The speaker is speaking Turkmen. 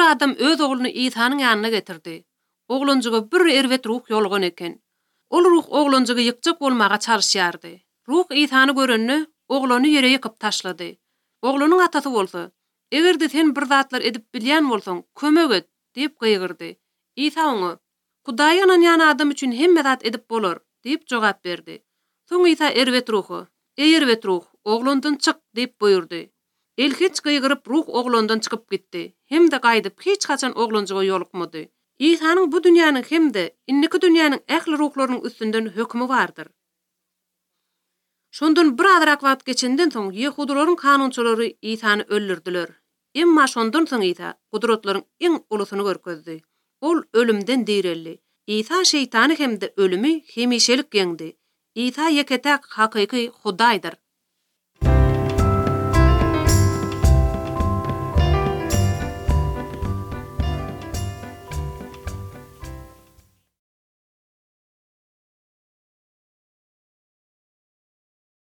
bir adam öz ogluny İsa'nyň ýanyna getirdi. Oglanjyga bir erwet ruh ýolgan eken. Ol ruh oglanjyga ýykjak bolmaga çalışýardy. Ruh İsa'ny görenne oglany ýere ýykyp taşlady. Oglanyň atasy bolsa, "Egerde sen bir zatlar edip bilýän bolsaň, kömek et" diýip gıýgyrdy. İsa oňa "Hudaýa ynanýan adam üçin hemme zat edip bolar" diýip jogap berdi. Soň İsa erwet ruhu, "Ey erwet ruh, oglandan çyk" diýip buyurdy. El hiç gıýgyryp ruh oglandan çykyp gitdi. Hem de gaýdyp hiç haçan oglanjyga ýolukmady. İsa'nyň bu dünýäniň hem de inniki dünýäniň ähli ruhlarynyň üstünden hökmi bardyr. Şondan bir azrak wagt geçenden soň Ýehudularyň kanunçylary İsa'ny öldürdiler. Emma şondan soň İsa gudratlaryň iň ulusyny görkezdi. Ol ölümden direlli. İsa şeytany hem de ölümi hemişelik yeňdi. İsa ýeketäk hakyky Hudaýdyr.